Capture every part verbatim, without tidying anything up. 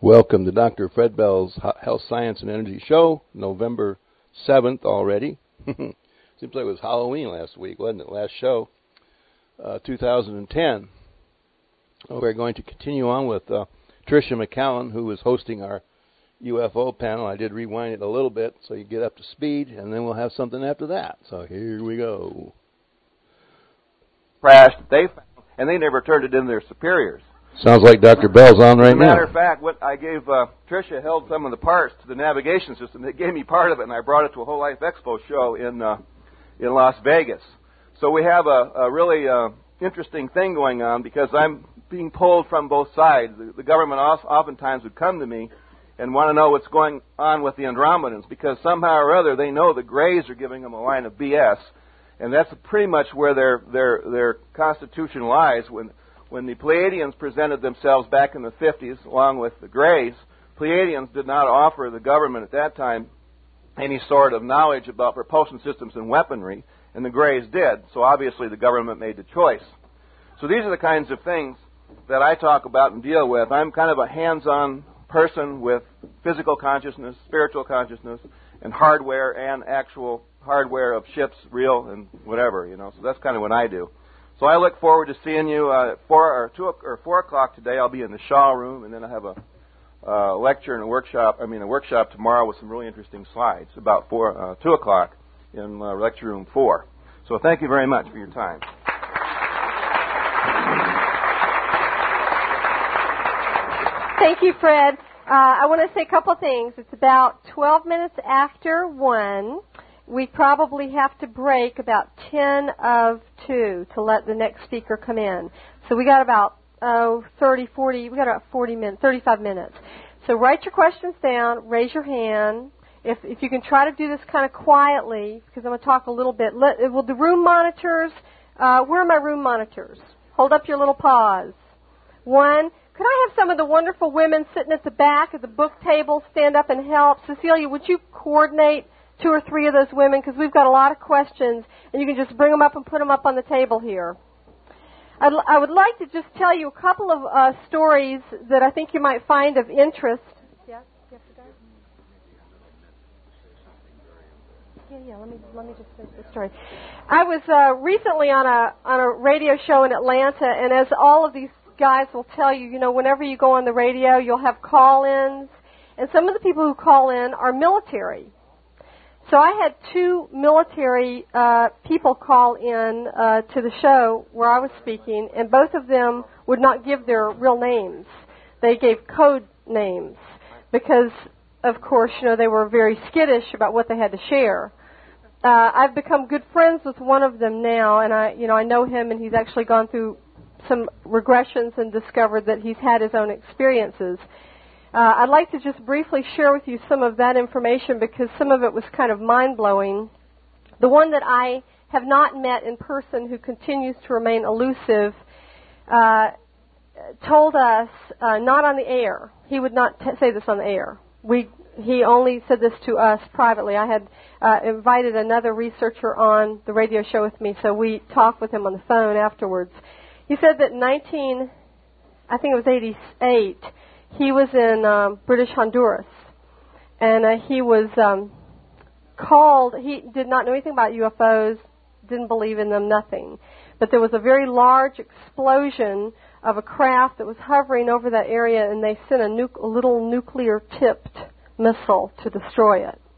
Welcome to Doctor Fred Bell's Health, Science, and Energy Show, November seventh already. Seems like it was Halloween last week, wasn't it? Last show, uh, two thousand ten. We're going to continue on with uh, Tricia McCallum, who is hosting our U F O panel. I did rewind it a little bit so you get up to speed, and then we'll have something after that. So here we go. Crashed, they found, and they never turned it in to their superiors. Sounds like Doctor Bell's on right now. As a matter of fact, what I gave uh, Tricia held some of the parts to the navigation system. They gave me part of it, and I brought it to a Whole Life Expo show in uh, in Las Vegas. So we have a, a really uh, interesting thing going on because I'm being pulled from both sides. The, the government oftentimes would come to me and want to know what's going on with the Andromedans because somehow or other they know the Greys are giving them a line of B S, and that's pretty much where their their their constitution lies. When When the Pleiadians presented themselves back in the fifties, along with the Greys, Pleiadians did not offer the government at that time any sort of knowledge about propulsion systems and weaponry, and the Greys did. So obviously the government made the choice. So these are the kinds of things that I talk about and deal with. I'm kind of a hands-on person with physical consciousness, spiritual consciousness, and hardware and actual hardware of ships, real and whatever, you know. So that's kind of what I do. So I look forward to seeing you uh, at four or two or four o'clock today. I'll be in the Shaw Room, and then I have a uh, lecture and a workshop. I mean, a workshop tomorrow with some really interesting slides about four, uh, two o'clock in uh, lecture room four. So thank you very much for your time. Thank you, Fred. Uh, I want to say a couple things. It's about twelve minutes after one. We probably have to break about ten of two to let the next speaker come in. So we got about, oh, thirty, forty, we got about forty minutes, thirty-five minutes. So write your questions down, raise your hand. If if you can try to do this kind of quietly, because I'm going to talk a little bit. Let, will the room monitors, uh, where are my room monitors? Hold up your little paws. One. Could I have some of the wonderful women sitting at the back of the book table stand up and help? Cecilia, would you coordinate two or three of those women, because we've got a lot of questions, and you can just bring them up and put them up on the table here. I'd, I would like to just tell you a couple of uh, stories that I think you might find of interest. Yeah, you have to go? Yeah, yeah. Let me let me just finish the story. I was uh, recently on a on a radio show in Atlanta, and as all of these guys will tell you, you know, whenever you go on the radio, you'll have call-ins, and some of the people who call in are military. So I had two military uh, people call in uh, to the show where I was speaking, and both of them would not give their real names. They gave code names because, of course, you know, they were very skittish about what they had to share. Uh, I've become good friends with one of them now, and I, you know, I know him, and he's actually gone through some regressions and discovered that he's had his own experiences. Uh, I'd like to just briefly share with you some of that information because some of it was kind of mind-blowing. The one that I have not met in person who continues to remain elusive uh, told us, uh, not on the air. He would not t- say this on the air. We, he only said this to us privately. I had uh, invited another researcher on the radio show with me, so we talked with him on the phone afterwards. He said that in nineteen, I think it was eighty-eight, he was in um, British Honduras, and uh, he was um, called, he did not know anything about U F Os, didn't believe in them, nothing. But there was a very large explosion of a craft that was hovering over that area, and they sent a, nu- a little nuclear-tipped missile to destroy it.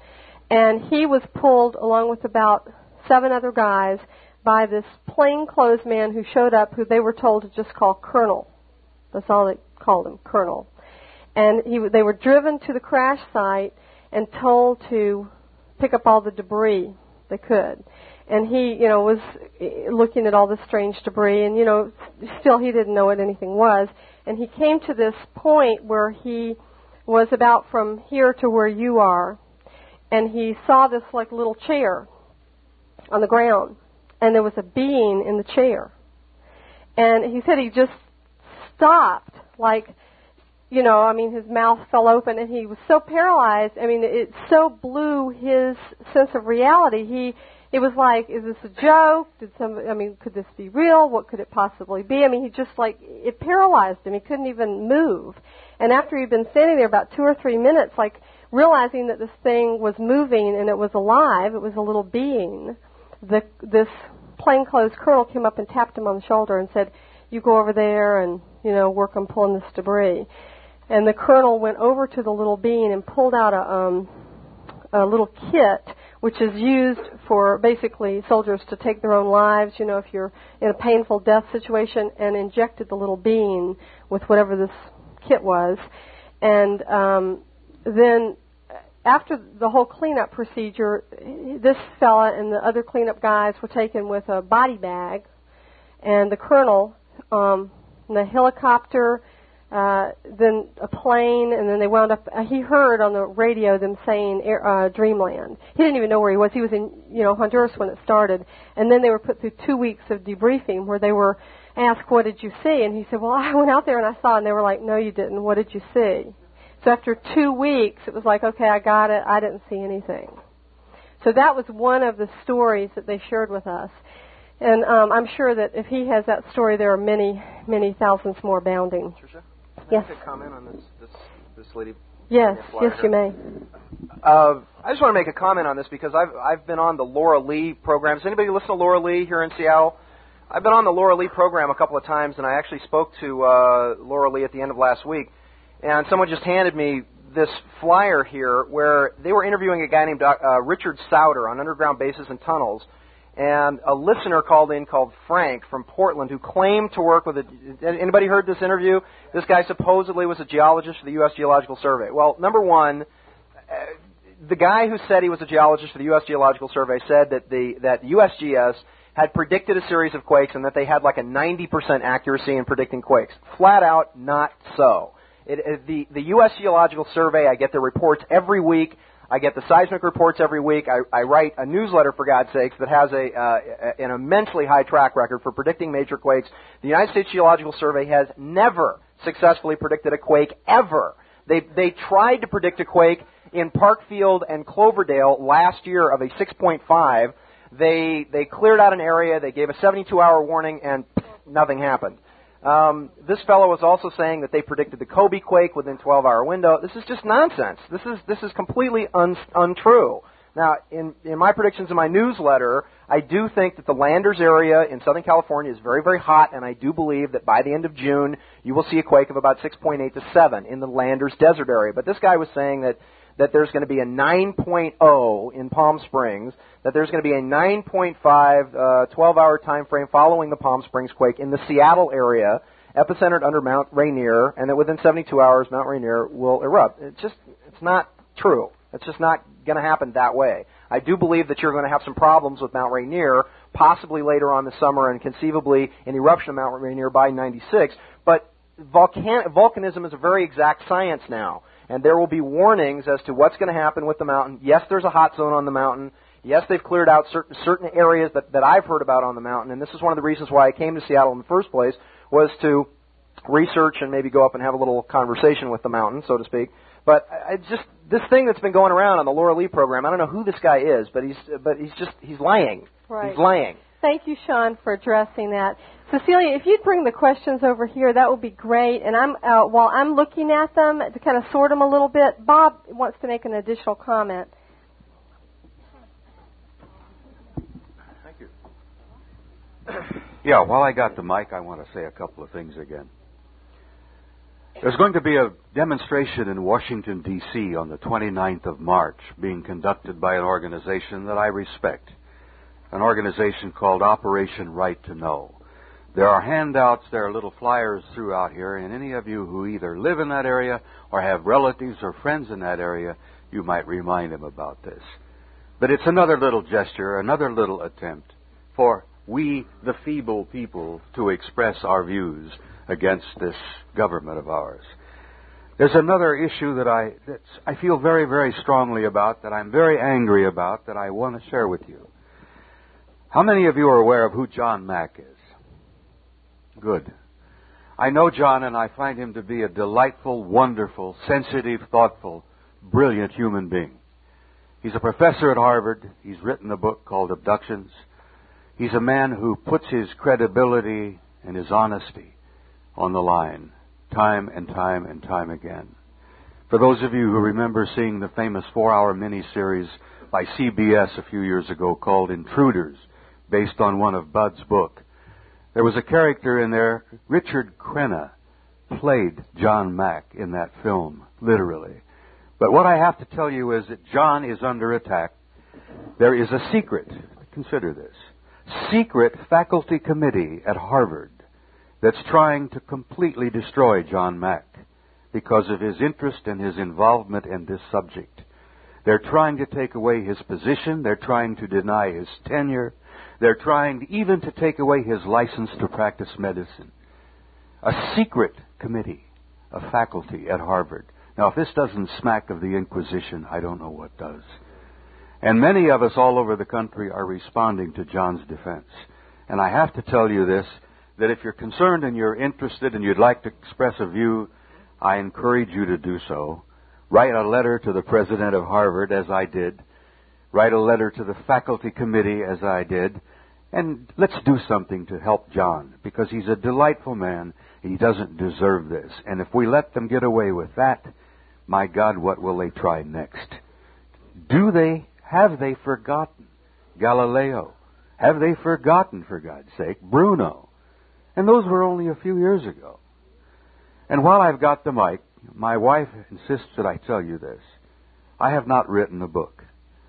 And he was pulled, along with about seven other guys, by this plainclothes man who showed up, who they were told to just call Colonel. That's all they called him, Colonel. And he, they were driven to the crash site and told to pick up all the debris they could. And he, you know, was looking at all this strange debris, and, you know, still he didn't know what anything was. And he came to this point where he was about from here to where you are, and he saw this, like, little chair on the ground, and there was a being in the chair. And he said he just stopped, like, you know, I mean, his mouth fell open, and he was so paralyzed. I mean, it so blew his sense of reality. He it was like, is this a joke? Did some, I mean, could this be real? What could it possibly be? I mean, he just like, it paralyzed him. He couldn't even move. And after he'd been standing there about two or three minutes, like realizing that this thing was moving and it was alive, it was a little being, the, this plainclothes colonel came up and tapped him on the shoulder and said, you go over there and, you know, work on pulling this debris. And the colonel went over to the little being and pulled out a, um, a little kit, which is used for basically soldiers to take their own lives, you know, if you're in a painful death situation, and injected the little being with whatever this kit was. And um, then after the whole cleanup procedure, this fella and the other cleanup guys were taken with a body bag, and the colonel, um, and the helicopter, Uh, then a plane, and then they wound up, uh, he heard on the radio them saying uh, Dreamland. He didn't even know where he was. He was in, you know, Honduras when it started. And then they were put through two weeks of debriefing where they were asked, what did you see? And he said, well, I went out there and I saw it. And they were like, no, you didn't. What did you see? So after two weeks, it was like, okay, I got it. I didn't see anything. So that was one of the stories that they shared with us. And um, I'm sure that if he has that story, there are many, many thousands more abounding. Tricia? Yes. Can I make a comment on this, this, this lady? Yes, yes, you may. Uh, I just want to make a comment on this because I've I've been on the Laura Lee program. Does anybody listen to Laura Lee here in Seattle? I've been on the Laura Lee program a couple of times, and I actually spoke to uh, Laura Lee at the end of last week. And someone just handed me this flyer here where they were interviewing a guy named uh, Richard Souter on underground bases and tunnels. And a listener called in called Frank from Portland who claimed to work with a... Anybody heard this interview? This guy supposedly was a geologist for the U S Geological Survey. Well, number one, uh, the guy who said he was a geologist for the U S Geological Survey said that the that U S G S had predicted a series of quakes and that they had like a ninety percent accuracy in predicting quakes. Flat out, not so. It, it, the, the U S Geological Survey, I get their reports every week. I get the seismic reports every week. I, I write a newsletter, for God's sakes, that has a, uh, an immensely high track record for predicting major quakes. The United States Geological Survey has never successfully predicted a quake, ever. They, they tried to predict a quake in Parkfield and Cloverdale last year of a six point five. They, they cleared out an area, they gave a seventy-two hour warning, and nothing happened. Um, this fellow was also saying that they predicted the Kobe quake within twelve hour window. This is just nonsense. This is this is completely un, untrue. Now, in, in my predictions in my newsletter, I do think that the Landers area in Southern California is very, very hot, and I do believe that by the end of June, you will see a quake of about six point eight to seven in the Landers desert area. But this guy was saying that that there's going to be a nine point oh in Palm Springs, that there's going to be a nine point five uh, twelve hour time frame following the Palm Springs quake in the Seattle area, epicentered under Mount Rainier, and that within seventy-two hours, Mount Rainier will erupt. It's just, it's not true. It's just not going to happen that way. I do believe that you're going to have some problems with Mount Rainier, possibly later on this summer, and conceivably an eruption of Mount Rainier by ninety-six, but volcan- volcanism is a very exact science now. And there will be warnings as to what's going to happen with the mountain. Yes, there's a hot zone on the mountain. Yes, they've cleared out certain certain areas that, that I've heard about on the mountain. And this is one of the reasons why I came to Seattle in the first place, was to research and maybe go up and have a little conversation with the mountain, so to speak. But I just this thing that's been going around on the Laura Lee program, I don't know who this guy is, but he's but he's just he's lying. Right. He's lying. Thank you, Sean, for addressing that. Cecilia, if you'd bring the questions over here, that would be great. And I'm uh, while I'm looking at them to kind of sort them a little bit, Bob wants to make an additional comment. Thank you. Yeah, while I got the mic, I want to say a couple of things again. There's going to be a demonstration in Washington, D C on the twenty-ninth of March being conducted by an organization that I respect, an organization called Operation Right to Know. There are handouts, there are little flyers throughout here, and any of you who either live in that area or have relatives or friends in that area, you might remind them about this. But it's another little gesture, another little attempt for we, the feeble people, to express our views against this government of ours. There's another issue that I that's, I feel very, very strongly about, that I'm very angry about, that I want to share with you. How many of you are aware of who John Mack is? Good. I know John, and I find him to be a delightful, wonderful, sensitive, thoughtful, brilliant human being. He's a professor at Harvard. He's written a book called Abductions. He's a man who puts his credibility and his honesty on the line time and time and time again. For those of you who remember seeing the famous four-hour miniseries by C B S a few years ago called Intruders, based on one of Bud's book, there was a character in there, Richard Crenna, played John Mack in that film, literally. But what I have to tell you is that John is under attack. There is a secret, consider this, secret faculty committee at Harvard that's trying to completely destroy John Mack because of his interest and his involvement in this subject. They're trying to take away his position. They're trying to deny his tenure. They're trying even to take away his license to practice medicine. A secret committee of faculty at Harvard. Now, if this doesn't smack of the Inquisition, I don't know what does. And many of us all over the country are responding to John's defense. And I have to tell you this, that if you're concerned and you're interested and you'd like to express a view, I encourage you to do so. Write a letter to the president of Harvard, as I did. Write a letter to the faculty committee, as I did. And let's do something to help John, because he's a delightful man. He doesn't deserve this. And if we let them get away with that, my God, what will they try next? Do they, have they forgotten Galileo? Have they forgotten, for God's sake, Bruno? And those were only a few years ago. And while I've got the mic, my wife insists that I tell you this. I have not written a book.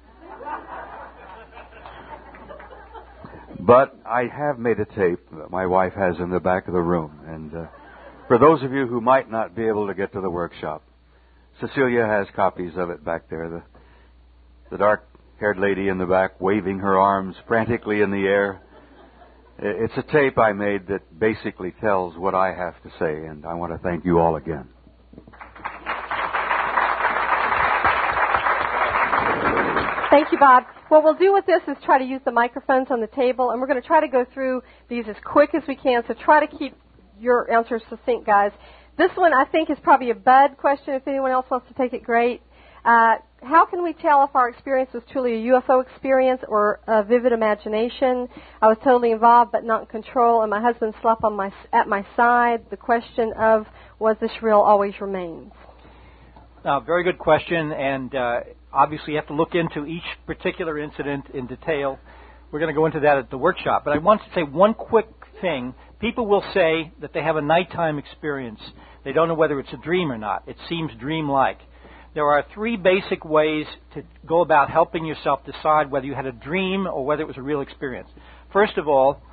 But I have made a tape that my wife has in the back of the room. And uh, for those of you who might not be able to get to the workshop, Cecilia has copies of it back there. The, the dark-haired lady in the back waving her arms frantically in the air. It's a tape I made that basically tells what I have to say, and I want to thank you all again. Thank you, Bob. What we'll do with this is try to use the microphones on the table, and we're going to try to go through these as quick as we can, so try to keep your answers succinct, guys. This one, I think, is probably a Bud question. If anyone else wants to take it, great. Uh, how can we tell if our experience was truly a U F O experience or a vivid imagination? I was totally involved but not in control, and my husband slept on my, at my side. The question of, was this real, always remains. Uh, very good question, and uh, obviously you have to look into each particular incident in detail. We're going to go into that at the workshop. But I want to say one quick thing. People will say that they have a nighttime experience. They don't know whether it's a dream or not. It seems dreamlike. There are three basic ways to go about helping yourself decide whether you had a dream or whether it was a real experience. First of all,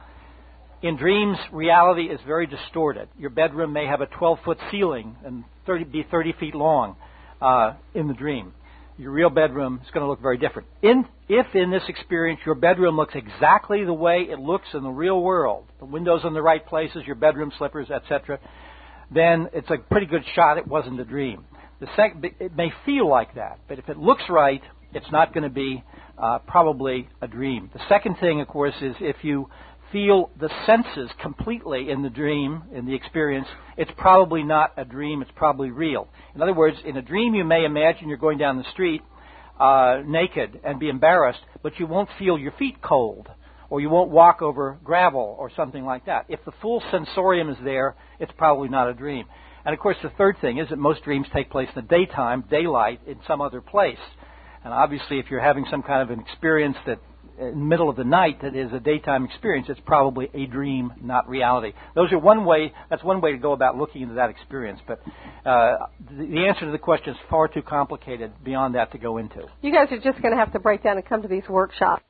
in dreams, reality is very distorted. Your bedroom may have a twelve-foot ceiling and thirty, be thirty feet long uh, in the dream. Your real bedroom is going to look very different. In, if in this experience your bedroom looks exactly the way it looks in the real world, the windows in the right places, your bedroom slippers, et cetera, then it's a pretty good shot it wasn't a dream. The sec- it may feel like that, but if it looks right, it's not going to be uh, probably a dream. The second thing, of course, is if you feel the senses completely in the dream, in the experience, it's probably not a dream, it's probably real. In other words, in a dream you may imagine you're going down the street uh, naked and be embarrassed, but you won't feel your feet cold, or you won't walk over gravel or something like that. If the full sensorium is there, it's probably not a dream. And of course the third thing is that most dreams take place in the daytime, daylight, in some other place. And obviously if you're having some kind of an experience that in the middle of the night that is a daytime experience, it's probably a dream, not reality. Those are one way, that's one way to go about looking into that experience. But uh, the, the answer to the question is far too complicated beyond that to go into. You guys are just going to have to break down and come to these workshops.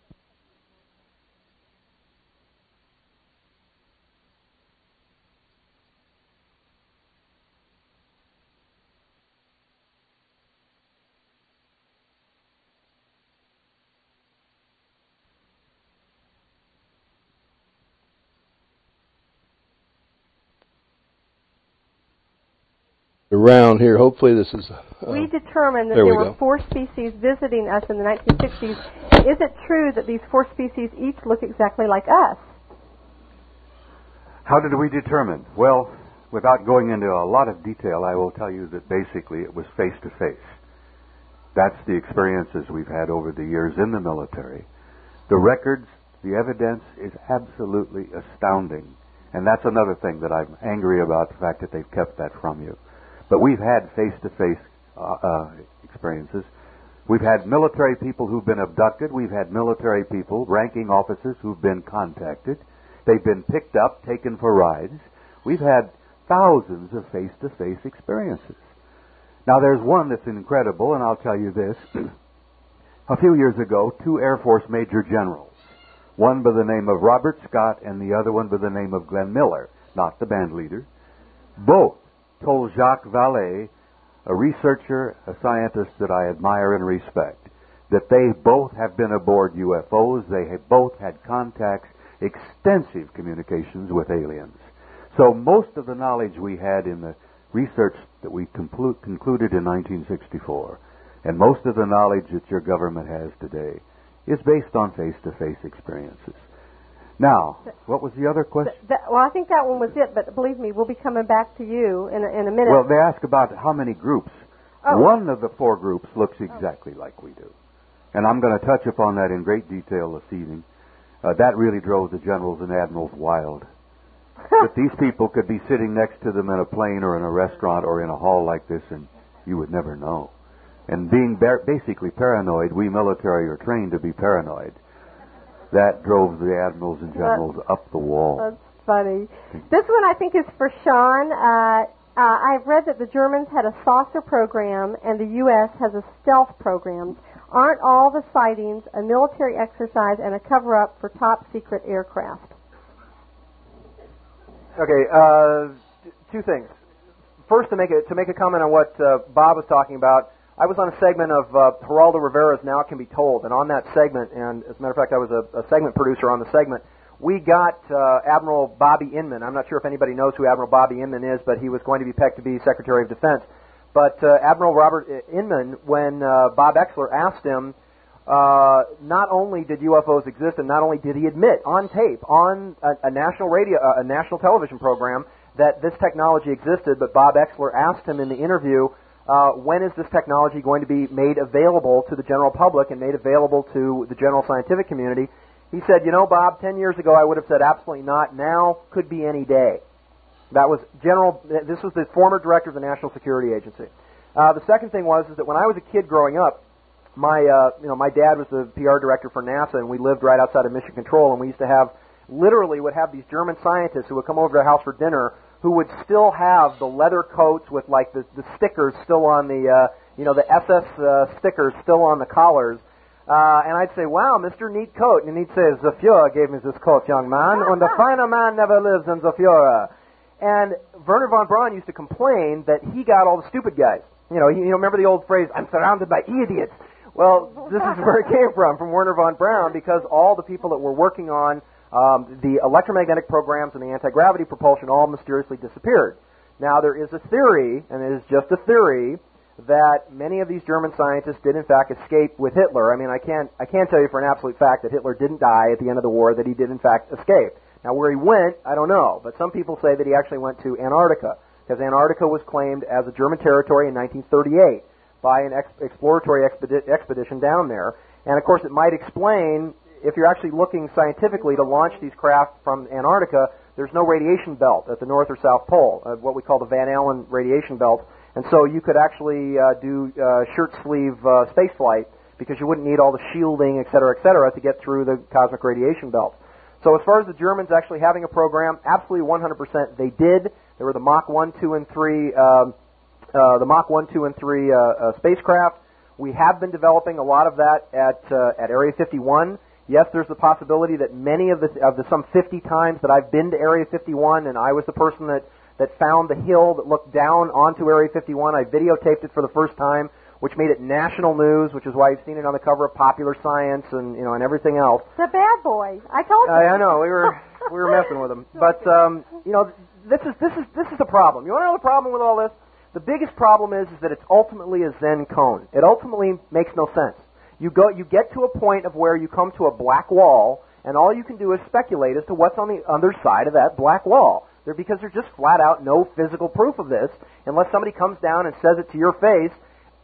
Around here, hopefully this is... Uh, we determined that there, there we were go. four species visiting us in the nineteen sixties. Is it true that these four species each look exactly like us? How did we determine? Well, without going into a lot of detail, I will tell you that basically it was face to face. That's the experiences we've had over the years in the military. The records, the evidence is absolutely astounding. And that's another thing that I'm angry about, the fact that they've kept that from you. But we've had face-to-face uh, uh, experiences. We've had military people who've been abducted. We've had military people, ranking officers, who've been contacted. They've been picked up, taken for rides. We've had thousands of face-to-face experiences. Now, there's one that's incredible, and I'll tell you this. A few years ago, two Air Force Major Generals, one by the name of Robert Scott and the other one by the name of Glenn Miller, not the band leader, both told Jacques Vallée, a researcher, a scientist that I admire and respect, that they both have been aboard U F Os, they have both had contacts, extensive communications with aliens. So most of the knowledge we had in the research that we conclu- concluded in nineteen sixty-four, and most of the knowledge that your government has today, is based on face-to-face experiences. Now, what was the other question? Th- that, well, I think that one was it, but believe me, we'll be coming back to you in a, in a minute. Well, they ask about how many groups. Oh. One of the four groups looks exactly oh. like we do. And I'm going to touch upon that in great detail this evening. Uh, that really drove the generals and admirals wild. That these people could be sitting next to them in a plane or in a restaurant or in a hall like this, and you would never know. And being bar- basically paranoid, we military are trained to be paranoid. That drove the admirals and generals that's, up the wall. That's funny. This one I think is for Sean. Uh, uh, I've read that the Germans had a saucer program and the U S has a stealth program. Aren't all the sightings a military exercise and a cover-up for top-secret aircraft? Okay, uh, two things. First, to make a, to make a comment on what uh, Bob was talking about, I was on a segment of uh, Geraldo Rivera's Now It Can Be Told, and on that segment, and as a matter of fact, I was a, a segment producer on the segment, we got uh, Admiral Bobby Inman. I'm not sure if anybody knows who Admiral Bobby Inman is, but he was going to be picked to be Secretary of Defense. But uh, Admiral Robert Inman, when uh, Bob Exler asked him, uh, not only did U F Os exist, and not only did he admit on tape, on a, a national radio, uh, a national television program, that this technology existed, but Bob Exler asked him in the interview, Uh, when is this technology going to be made available to the general public and made available to the general scientific community? He said, you know, Bob, ten years ago I would have said absolutely not. Now could be any day. That was General, this was the former director of the National Security Agency. Uh, the second thing was is that when I was a kid growing up, my, uh, you know, my dad was the P R director for NASA, and we lived right outside of Mission Control, and we used to have, literally would have these German scientists who would come over to our house for dinner who would still have the leather coats with like the, the stickers still on the, uh, you know, the S S uh, stickers still on the collars. Uh, and I'd say, wow, Mister Neat Coat. And he'd say, the Fuhrer gave me this coat, young man, and the finer man never lives than the Fuhrer. And Wernher von Braun used to complain that he got all the stupid guys. You know, he, you know, remember the old phrase, I'm surrounded by idiots. Well, this is where it came from, from Wernher von Braun, because all the people that were working on Um, the electromagnetic programs and the anti-gravity propulsion all mysteriously disappeared. Now, there is a theory, and it is just a theory, that many of these German scientists did in fact escape with Hitler. I mean, I can't, I can't tell you for an absolute fact that Hitler didn't die at the end of the war, that he did in fact escape. Now, where he went, I don't know, but some people say that he actually went to Antarctica, because Antarctica was claimed as a German territory in nineteen thirty-eight by an ex- exploratory expedi- expedition down there. And, of course, it might explain, if you're actually looking scientifically to launch these craft from Antarctica, there's no radiation belt at the North or South Pole, uh, what we call the Van Allen radiation belt. And so you could actually uh, do uh, shirt sleeve uh, space flight because you wouldn't need all the shielding, et cetera, et cetera, to get through the cosmic radiation belt. So as far as the Germans actually having a program, absolutely one hundred percent they did. There were the Mach one, two, and three, um, uh, the Mach one, two, and three uh, uh, spacecraft. We have been developing a lot of that at uh, at Area fifty-one. Yes, there's the possibility that many of the, of the some fifty times that I've been to Area fifty-one, and I was the person that, that found the hill that looked down onto Area fifty-one, I videotaped it for the first time, which made it national news, which is why you've seen it on the cover of Popular Science and, you know, and everything else. The bad boy. I told you. I, I know we were we were messing with him, but um, you know, this is this is this is the problem. You want to know the problem with all this? The biggest problem is is that it's ultimately a Zen cone. It ultimately makes no sense. You go, you get to a point of where you come to a black wall, and all you can do is speculate as to what's on the other side of that black wall. There, because there's just flat out no physical proof of this, unless somebody comes down and says it to your face.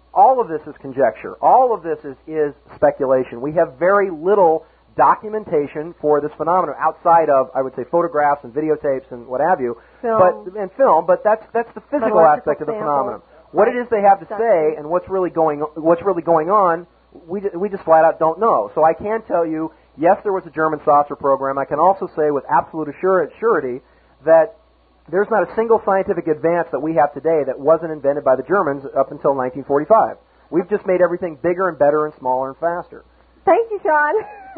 all of this is conjecture. All of this is, is speculation. We have very little documentation for this phenomenon outside of, I would say, photographs and videotapes and what have you, Film. but and film. But that's that's the physical aspect of the phenomenon. What right. it is they have to say and what's really going what's really going on, we we just flat out don't know. So I can tell you, yes, there was a German saucer program. I can also say with absolute assur- surety that there's not a single scientific advance that we have today that wasn't invented by the Germans up until nineteen forty-five. We've just made everything bigger and better and smaller and faster. Thank you, John.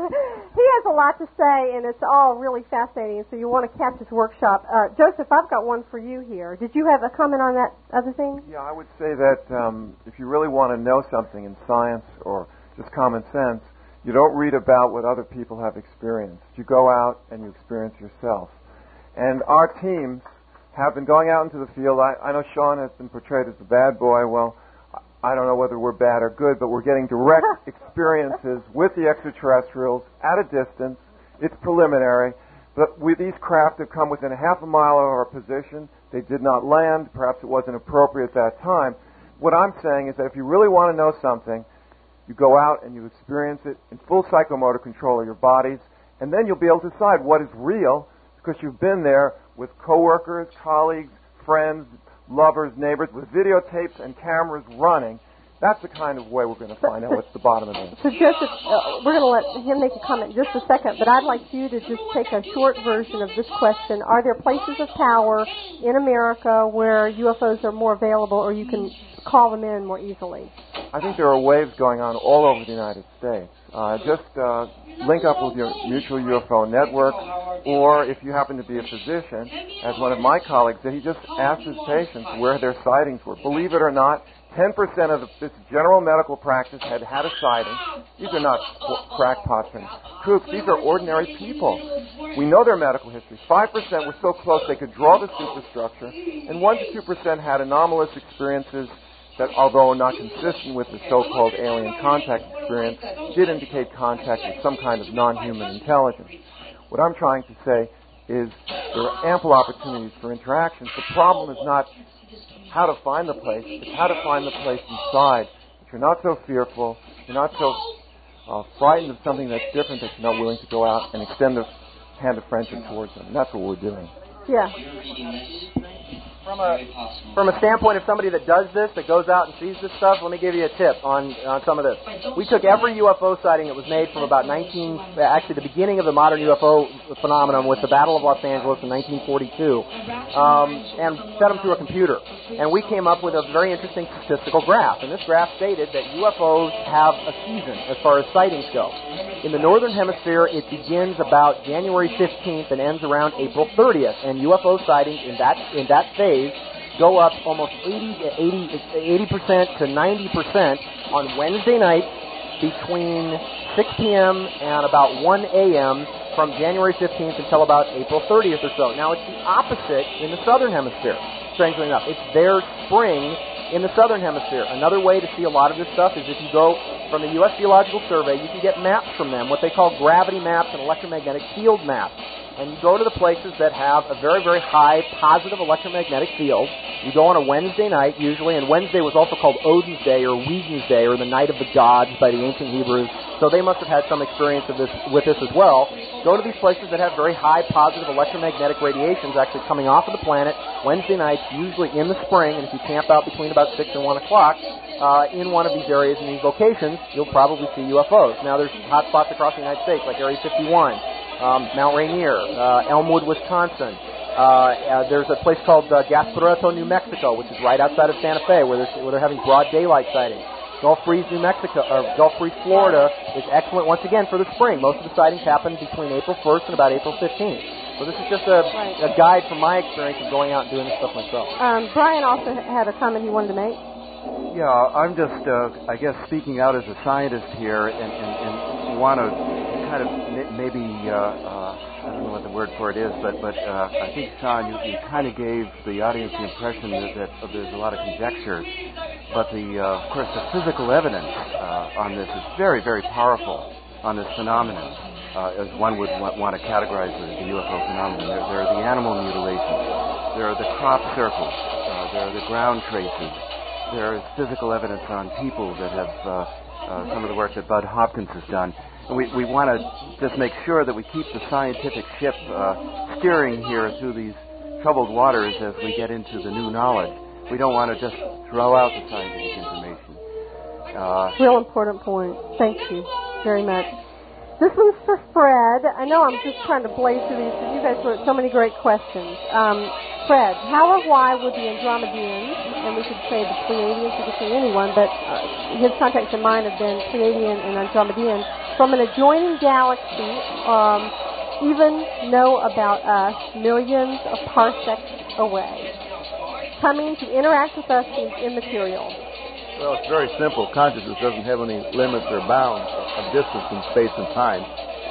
He has a lot to say, and it's all really fascinating, so you want to catch his workshop. Uh, Joseph, I've got one for you here. Did you have a comment on that other thing? Yeah, I would say that um, if you really want to know something in science or just common sense, you don't read about what other people have experienced. You go out and you experience yourself. And our teams have been going out into the field. I, I know Sean has been portrayed as the bad boy. Well, I don't know whether we're bad or good, but we're getting direct experiences with the extraterrestrials at a distance. It's preliminary, but we, these craft have come within a half a mile of our position. They did not land. Perhaps it wasn't appropriate at that time. What I'm saying is that if you really want to know something, you go out and you experience it in full psychomotor control of your bodies, and then you'll be able to decide what is real because you've been there with coworkers, colleagues, friends, lovers, neighbors, with videotapes and cameras running. That's the kind of way we're going to find out what's the bottom of this. So, Joseph, uh, we're going to let him make a comment in just a second, but I'd like you to just take a short version of this question. Are there places of power in America where U F Os are more available or you can call them in more easily? I think there are waves going on all over the United States. Uh, just uh, link up with your mutual U F O network, or if you happen to be a physician, as one of my colleagues did, he just asked his patients where their sightings were. Believe it or not, ten percent of the, this general medical practice had had a sighting. These are not crackpots and kooks. These are ordinary people. We know their medical history. five percent were so close they could draw the superstructure, and one to two percent had anomalous experiences that, although not consistent with the so-called alien contact experience, did indicate contact with some kind of non-human intelligence. What I'm trying to say is there are ample opportunities for interactions. The problem is not how to find the place, it's how to find the place inside. If you're not so fearful, you're not so uh, frightened of something that's different that you're not willing to go out and extend the hand of friendship towards them. And that's what we're doing. Yeah. From a, from a standpoint of somebody that does this, that goes out and sees this stuff, let me give you a tip on, on some of this. We took every U F O sighting that was made from about nineteen, actually the beginning of the modern U F O phenomenon with the Battle of Los Angeles in nineteen forty-two, um, and set them through a computer. And we came up with a very interesting statistical graph. And this graph stated that U F Os have a season as far as sightings go. In the Northern Hemisphere, it begins about January fifteenth and ends around April thirtieth. And U F O sightings in that in that phase go up almost eighty percent to ninety percent on Wednesday night between six p.m. and about one a.m. from January fifteenth until about April thirtieth or so. Now, it's the opposite in the Southern Hemisphere, strangely enough. It's their spring in the Southern Hemisphere. Another way to see a lot of this stuff is if you go from the U S Geological Survey, you can get maps from them, what they call gravity maps and electromagnetic field maps. And you go to the places that have a very, very high positive electromagnetic field. You go on a Wednesday night, usually, and Wednesday was also called Odin's Day or Wheaton's Day or the Night of the Gods by the ancient Hebrews. So they must have had some experience of this with this as well. Go to these places that have very high positive electromagnetic radiations actually coming off of the planet Wednesday nights, usually in the spring, and if you camp out between about six and one o'clock uh, in one of these areas in these locations, you'll probably see U F Os. Now, there's hot spots across the United States like Area fifty-one. Um, Mount Rainier, uh, Elmwood, Wisconsin. Uh, uh, there's a place called uh, Gasparetto, New Mexico, which is right outside of Santa Fe, where, where they're having broad daylight sightings. Gulf Breeze, New Mexico, or Gulf Breeze, Florida, is excellent once again for the spring. Most of the sightings happen between April first and about April fifteenth. So this is just a, a guide from my experience of going out and doing this stuff myself. Um, Brian also had a comment he wanted to make. Yeah, I'm just, uh, I guess, speaking out as a scientist here, and, and, and want to kind of maybe, uh, uh, I don't know what the word for it is, but but uh, I think, Sean, you, you kind of gave the audience the impression that, that uh, there's a lot of conjecture, but the, uh, of course, the physical evidence uh, on this is very, very powerful on this phenomenon, uh, as one would want, want to categorize the, the U F O phenomenon. There, there are the animal mutilations, there are the crop circles, uh, there are the ground traces. there is physical evidence on people that have uh, uh, some of the work that Bud Hopkins has done. And we, we want to just make sure that we keep the scientific ship uh, steering here through these troubled waters as we get into the new knowledge. We don't want to just throw out the scientific information. Uh, Real important point. Thank you very much. This one's for Fred. I know I'm just trying to blaze through these because you guys wrote so many great questions. Um, Fred, how or why would the Andromedeans, and we could say the Pleiadians, we could say anyone, but uh, his contacts in mind have been Pleiadian and Andromedean, from an adjoining galaxy, um, even know about us millions of parsecs away, coming to interact with us seems immaterial? Well, it's very simple. Consciousness doesn't have any limits or bounds of distance in space and time.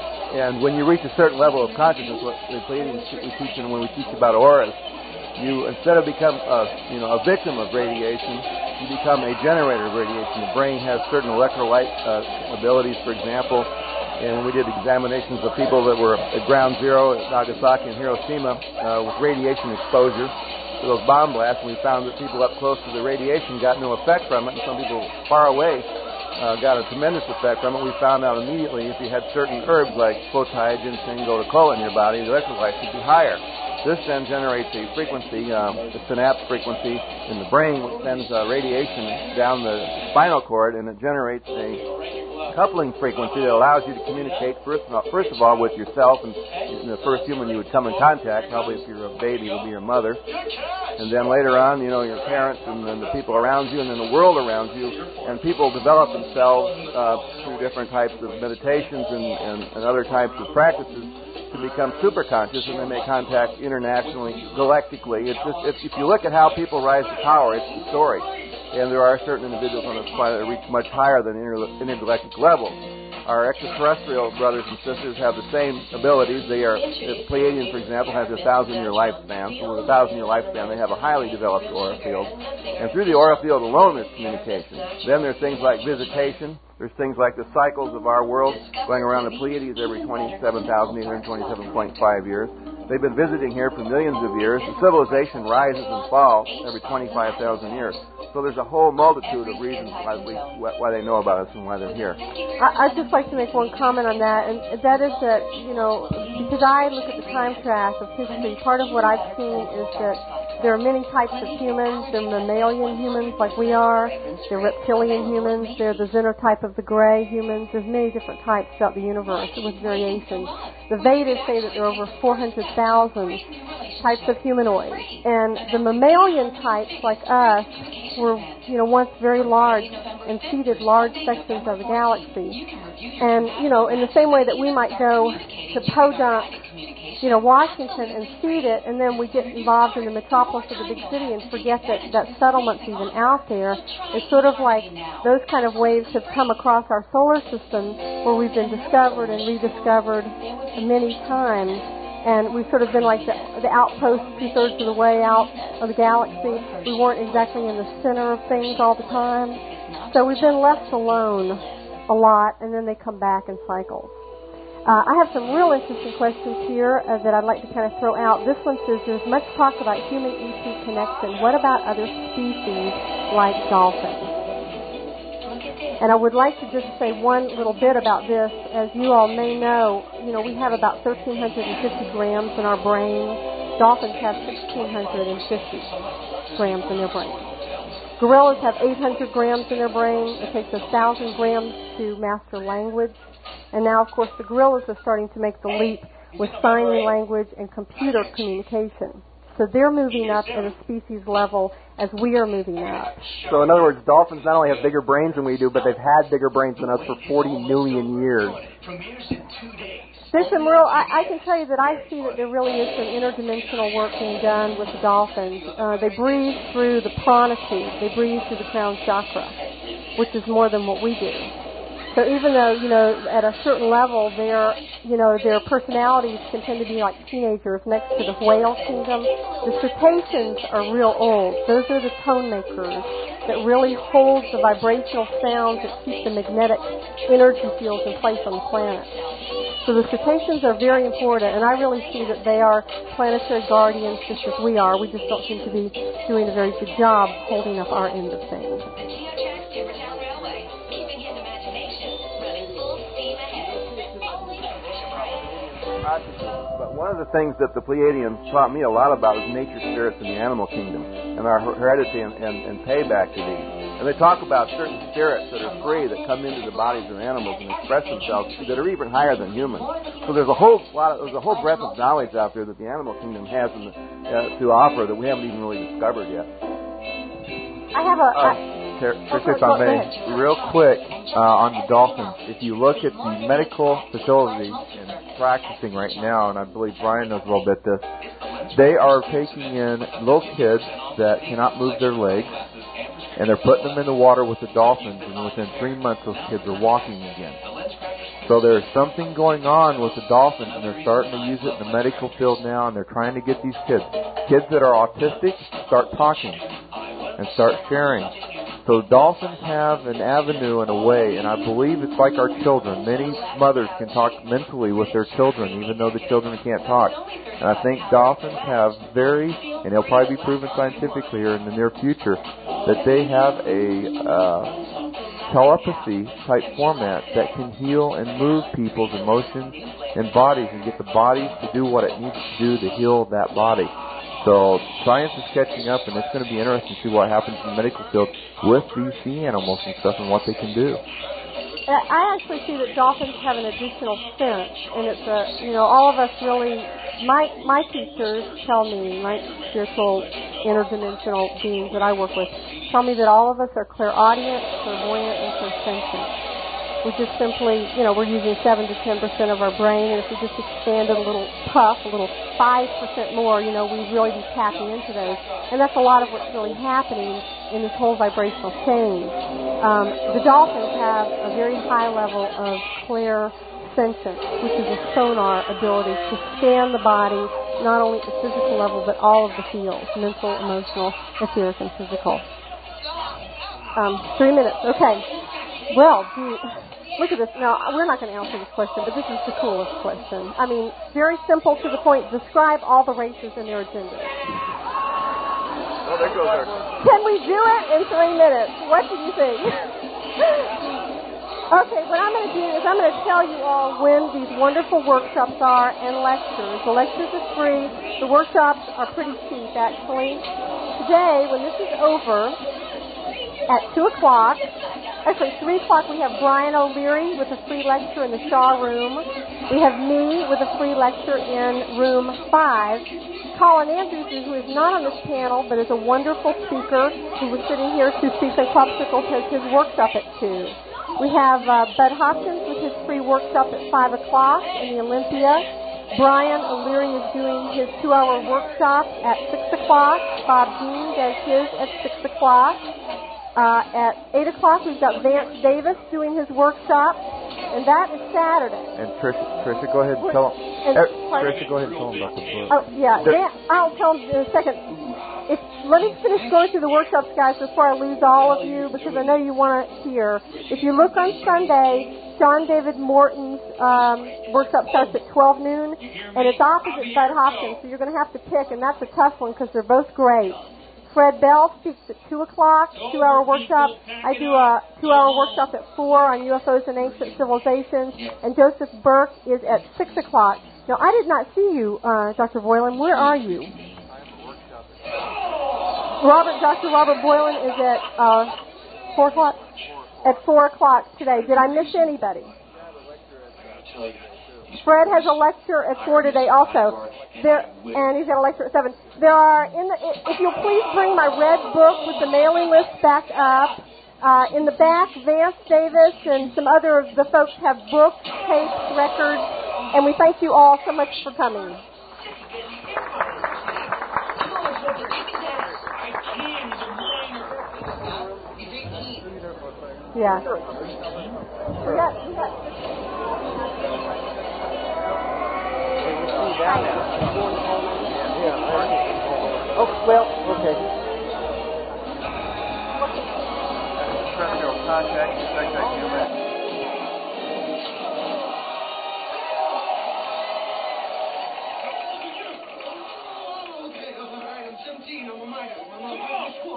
And when you reach a certain level of consciousness, what the Pleiadians we teach, and when we teach about auras, you instead of become a, you know a victim of radiation, you become a generator of radiation. The brain has certain electrolyte uh, abilities, for example. And when we did examinations of people that were at ground zero at Nagasaki and Hiroshima uh, with radiation exposure to those bomb blasts, we found that people up close to the radiation got no effect from it, and some people far away uh, got a tremendous effect from it. We found out immediately if you had certain herbs like potai, ginseng, gotu-kola in your body, the electrolytes would be higher. This then generates a frequency, um, the synapse frequency in the brain, which sends uh, radiation down the spinal cord, and it generates a coupling frequency that allows you to communicate first of all, first of all with yourself, and the first human you would come in contact, probably if you're a baby, it would be your mother, and then later on, you know, your parents, and then the people around you, and then the world around you, and people develop themselves uh, through different types of meditations and, and, and other types of practices to become super conscious, and they make contact internationally, galactically. It's just, if, if you look at how people rise to power, it's the story. And there are certain individuals on this planet that reach much higher than inter- intergalactic levels. Our extraterrestrial brothers and sisters have the same abilities. They are, the Pleiadian, for example, has a thousand-year lifespan. So with a thousand-year lifespan, they have a highly developed aura field. And through the aura field alone, there's communication. Then there's things like visitation. There's things like the cycles of our world going around the Pleiades every twenty-seven thousand eight hundred twenty-seven point five years. They've been visiting here for millions of years. The civilization rises and falls every twenty-five thousand years. So there's a whole multitude of reasons why, we, why they know about us and why they're here. I, I'd just like to make one comment on that, and that is that, you know, because I look at the time track of history, part of what I've seen is that there are many types of humans. There are mammalian humans like we are. There are reptilian humans. There are the xenotype of the gray humans. There's many different types throughout the universe with variations. The Vedas say that there are over four hundred thousand types of humanoids. And the mammalian types like us were, you know, once very large and seeded large sections of the galaxy. And, you know, in the same way that we might go to Podunk, you know, Washington and seed it, and then we get involved in the metropolis of the big city and forget that that settlement's even out there. It's sort of like those kind of waves have come across our solar system where we've been discovered and rediscovered many times. And we've sort of been like the, the outpost two-thirds of the way out of the galaxy. We weren't exactly in the center of things all the time. So we've been left alone a lot, and then they come back in cycles. Uh, I have some real interesting questions here uh, that I'd like to kind of throw out. This one says, there's much talk about human-E T connection. What about other species like dolphins? And I would like to just say one little bit about this. As you all may know, you know, we have about one thousand three hundred fifty grams in our brain. Dolphins have one thousand six hundred fifty grams in their brain. Gorillas have eight hundred grams in their brain. It takes one thousand grams to master language. And now, of course, the gorillas are starting to make the leap with sign language and computer communication. So they're moving up at a species level as we are moving up. So in other words, dolphins not only have bigger brains than we do, but they've had bigger brains than us for forty million years. There's some real, I, I can tell you that I see that there really is some interdimensional work being done with the dolphins. Uh, they breathe through the prana tube. They breathe through the crown chakra, which is more than what we do. So even though, you know, at a certain level, their, you know, their personalities can tend to be like teenagers next to the whale kingdom, the cetaceans are real old. Those are the tone makers that really hold the vibrational sounds that keep the magnetic energy fields in place on the planet. So the cetaceans are very important, and I really see that they are planetary guardians just as we are. We just don't seem to be doing a very good job holding up our end of things. But one of the things that the Pleiadians taught me a lot about is nature spirits in the animal kingdom and our heredity and, and, and payback to these. And they talk about certain spirits that are free that come into the bodies of animals and express themselves that are even higher than humans. So there's a whole lot of, there's a whole breadth of knowledge out there that the animal kingdom has in the, uh, to offer that we haven't even really discovered yet. I have a. Uh, Tricia, if I may, real quick uh, on the dolphins. If you look at the medical facilities and practicing right now, and I believe Brian knows a little bit this, they are taking in little kids that cannot move their legs, and they're putting them in the water with the dolphins, and within three months those kids are walking again. So there's something going on with the dolphins, and they're starting to use it in the medical field now, and they're trying to get these kids, kids that are autistic, start talking and start sharing. So dolphins have an avenue and a way, and I believe it's like our children. Many mothers can talk mentally with their children, even though the children can't talk. And I think dolphins have very, and it'll probably be proven scientifically here in the near future, that they have a uh, telepathy-type format that can heal and move people's emotions and bodies and get the bodies to do what it needs to do to heal that body. So science is catching up, and it's going to be interesting to see what happens in the medical field with these sea animals and stuff and what they can do. I actually see that dolphins have an additional sense, and it's a, you know, all of us really, my my teachers tell me, my spiritual interdimensional beings that I work with, tell me that all of us are clairaudient, clairvoyant, and clairsentient. We just simply, you know, we're using seven to ten percent of our brain, and if we just expanded a little puff, a little five percent more, you know, we'd really be tapping into those. And that's a lot of what's really happening in this whole vibrational change. Um, the dolphins have a very high level of clairsentience, which is a sonar ability to scan the body, not only at the physical level, but all of the fields, mental, emotional, etheric, and physical. Um, three minutes. Okay. Well, gee, look at this. Now, we're not going to answer this question, but this is the coolest question. I mean, very simple to the point. Describe all the races and their agendas. Well, there goes our... Can we do it in three minutes? What do you think? Okay, what I'm going to do is I'm going to tell you all when these wonderful workshops are and lectures. The lectures are free. The workshops are pretty cheap, actually. Today, when this is over, at two o'clock, actually three o'clock, we have Brian O'Leary with a free lecture in the Shaw Room. We have me with a free lecture in Room five. Colin Andrews, who is not on this panel, but is a wonderful speaker who was sitting here to speak on Popsicles, has his workshop at two. We have uh, Bud Hopkins with his free workshop at five o'clock in the Olympia. Brian O'Leary is doing his two-hour workshop at six o'clock. Bob Dean does his at six o'clock. Uh, at eight o'clock, we've got Vance Davis doing his workshop, and that is Saturday. And Tricia, Tricia, go ahead and tell them. And, er, Tricia, go ahead and tell them about the book. Oh, yeah. Vance, I'll tell them in a second. If, let me finish going through the workshops, guys, before I lose all of you, because I know you want to hear. If you look on Sunday, John David Morton's um, workshop starts at twelve noon, and it's opposite Bud Hopkins, so you're going to have to pick, and that's a tough one because they're both great. Fred Bell speaks at two o'clock, two-hour workshop. I do a two-hour workshop at four on U F Os and ancient civilizations, and Joseph Burke is at six o'clock. Now, I did not see you, uh, Doctor Boylan. Where are you? Robert, Doctor Robert Boylan is at uh, four o'clock? At four o'clock today. Did I miss anybody? Fred has a lecture at four today also. There, and he's got a lecture at seven. There are, in the, if you'll please bring my red book with the mailing list back up. Uh, in the back, Vance Davis and some other of the folks have books, tapes, records, and we thank you all so much for coming. Yeah. We got, we got. Oh, well, okay. Contact, contact,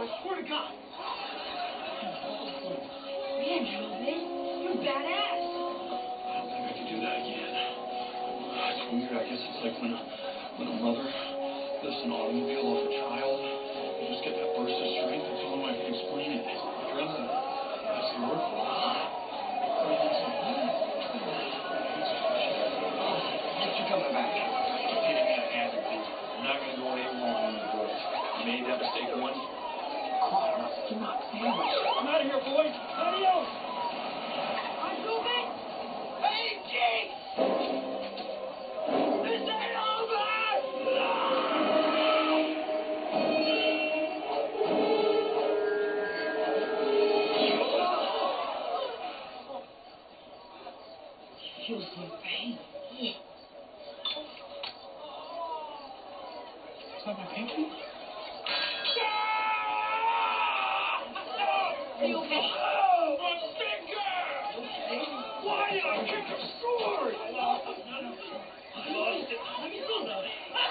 I swear to God. Man, Joe, you're badass. I don't think I can do that again. It's weird. I guess it's like when a, when a mother lifts an automobile off a child. You just get that burst of strength. That's the only way I can explain it. Adrenaline. That's the word for it. You're coming back. I'm getting me a hazard. I'm not going to go any longer in the woods. I made that mistake once. You're not sandwich. I'm out of here, boys. Adios. I'm moving. Hey, Jake! This ain't over! You feel some pain. Is that my pinky? Are you okay? Oh, my finger! Why did I kick a sword? I lost it. Let me feel that.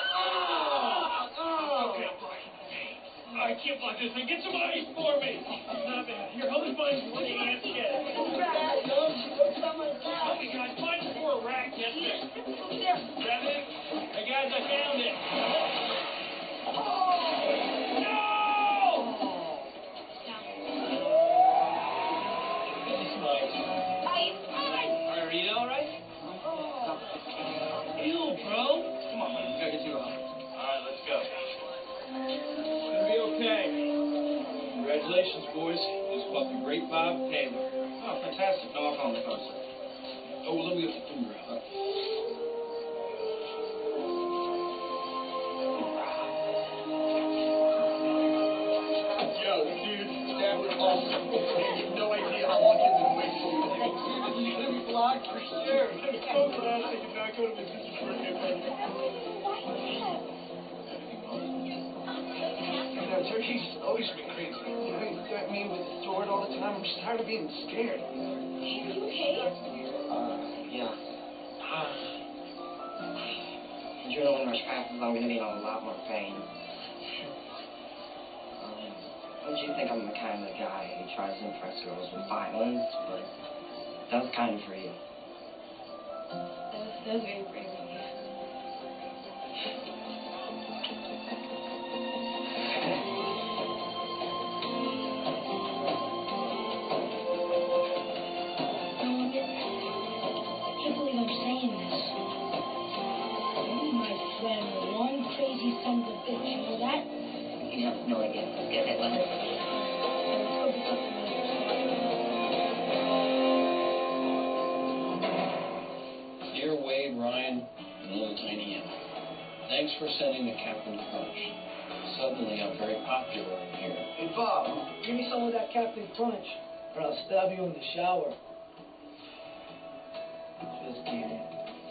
Okay, I'm fine. I can't block this thing. Get some ice for me. Not bad. Here, hold this mine. What do you have to get? Help me, guys. Find it for a rack. Yes, sir. Grab it. Hey, guys, I found it. Congratulations, boys. Just caught the great Bob Taylor. Oh, fantastic. No, I'll call him the phone, sir. Oh, well, let me get the finger out. Yo, dude, that was awesome. You have no idea how long I've been waiting for you. This vlog for sure. I'm so glad I could not go to my sister's birthday party. You know, Turkey's always been crazy. You know, he's got me with a sword all the time. I'm just tired of being scared. Are you okay? Uh, yeah. Adrenaline rush passes, I'm gonna be in a lot more pain. Um, don't you think I'm the kind of guy who tries to impress girls with violence, but does kind for you? That was, that was very brave of you. Son of a bitch, you know that? You have no idea. Let's get that weapon. Dear Wade, Ryan, and little tiny Emma, thanks for sending the Captain Crunch. Suddenly, I'm very popular in here. Hey, Bob, give me some of that Captain Crunch, or I'll stab you in the shower. Just kidding.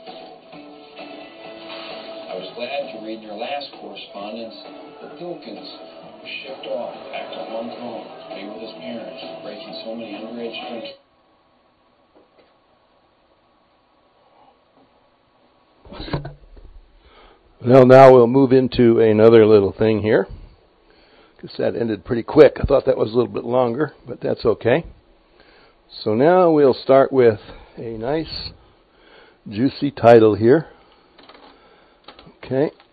I was glad to read your last correspondence. The Pilkins was shipped off back to Hong Kong to be with his parents, breaking so many underage drinks. Well, now we'll move into another little thing here, because that ended pretty quick. I thought that was a little bit longer, but that's okay. So now we'll start with a nice, juicy title here. Okay.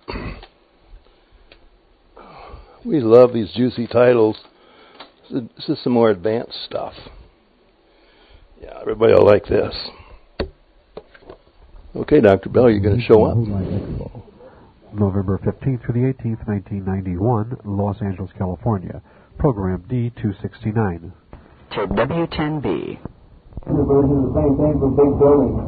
We love these juicy titles. This is some more advanced stuff. Yeah, everybody will like this. Okay, Doctor Bell, you're going to show up. November fifteenth through the eighteenth, nineteen ninety-one, Los Angeles, California. Program D two sixty-nine. Tape W ten B. The version of the same thing for big buildings.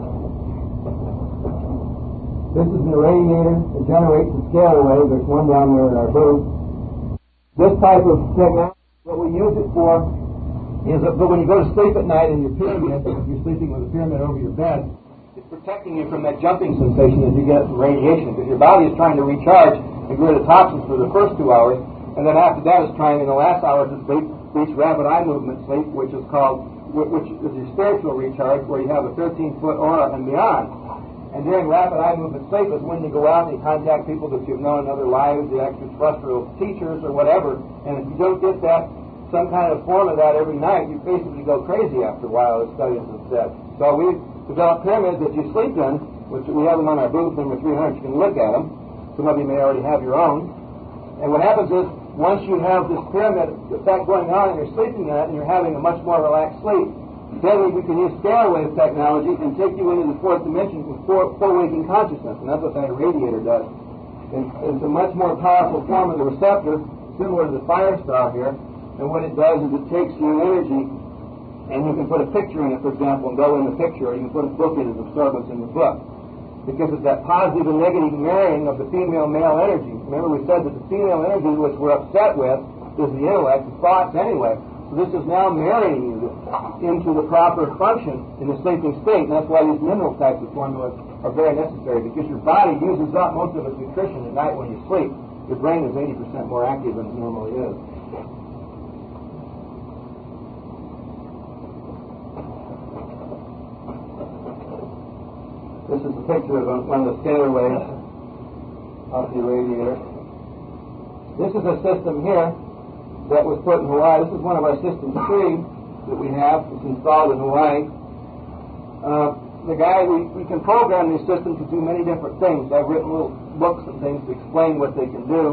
This is the radiator that generates the scale wave. There's one down there at our booth. This type of technology, what we use it for is, that, but when you go to sleep at night in your pyramid, if you're sleeping with a pyramid over your bed, it's protecting you from that jumping sensation that you get from radiation, because your body is trying to recharge and get rid of toxins for the first two hours, and then after that is trying in the last hours of sleep reach rapid eye movement sleep, which is called, which is your spiritual recharge, where you have a thirteen-foot aura and beyond. And during rapid eye movement sleep is when you go out and you contact people that you've known in other lives, the extraterrestrial teachers or whatever. And if you don't get that, some kind of form of that every night, you basically go crazy after a while, as studies have said. So we developed pyramids that you sleep in, which we have them on our booth, number three hundred. You can look at them. Some of you may already have your own. And what happens is, once you have this pyramid effect going on and you're sleeping in it and you're having a much more relaxed sleep, then we can use scalar wave technology and take you into the fourth dimension with full, full waking consciousness. And that's what that radiator does. And it's a much more powerful form of the receptor, similar to the fire star here. And what it does is it takes your energy and you can put a picture in it, for example, and go in the picture, or you can put a book in it and absorb what's in the book. Because it's that positive and negative marrying of the female-male energy. Remember we said that the female energy which we're upset with is the intellect, the thoughts anyway. So this is now marrying you into the proper function in the sleeping state. And that's why these mineral types of formulas are very necessary, because your body uses up most of its nutrition at night when you sleep. Your brain is eighty percent more active than it normally is. This is a picture of one of the scalar waves off the radiator. This is a system here that was put in Hawaii. This is one of our systems three that we have. It's installed in Hawaii. Uh, the guy, we, we can program these systems to do many different things. I've written little books and things to explain what they can do.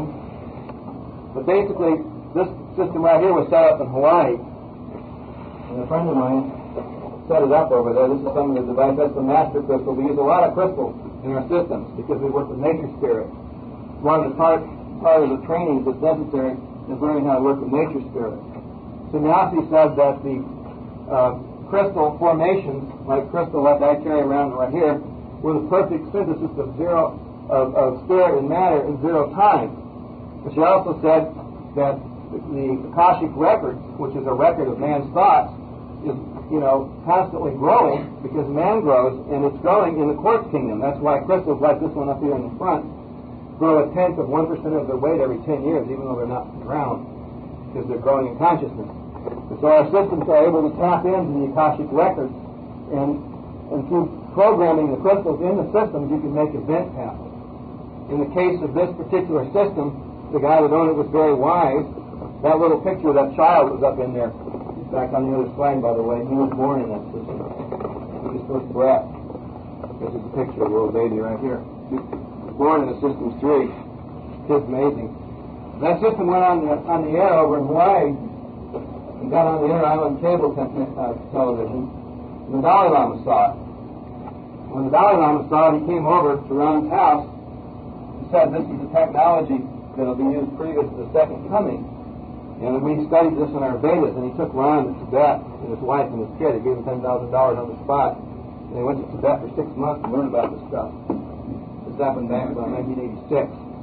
But basically, this system right here was set up in Hawaii. And a friend of mine set it up over there. This is some of the device. That's the master crystal. We use a lot of crystals in our systems because we work with nature spirit. One of the part, part of the training that's necessary is learning how to work with nature spirit. So Nyasi said that the uh, crystal formations, like crystal that I carry around right here, were the perfect synthesis of zero of, of spirit and matter in zero time. But she also said that the Akashic record, which is a record of man's thoughts, is, you know, constantly growing because man grows, and it's growing in the quartz kingdom. That's why crystals like this one up here in the front grow a tenth of one percent of their weight every ten years, even though they're not ground, because they're growing in consciousness. And so our systems are able to tap into the Akashic records, and, and through programming the crystals in the systems, you can make events happen. In the case of this particular system, the guy that owned it was very wise. That little picture of that child was up in there. Back on the other slide, by the way, he was born in that system. His first breath. This is a picture of a little baby right here. He was born in the system three. It's amazing. That system went on the, on the air over in Hawaii and got on the Inter Island cable te- uh, television. And the Dalai Lama saw it. When the Dalai Lama saw it, he came over to Ron's house and said, "This is the technology that will be used previous to the second coming." And we studied this in our Vedas, and he took Ron to Tibet and his wife and his kid. He gave him ten thousand dollars on the spot. And they went to Tibet for six months to learn about this stuff. This happened back in nineteen eighty-six.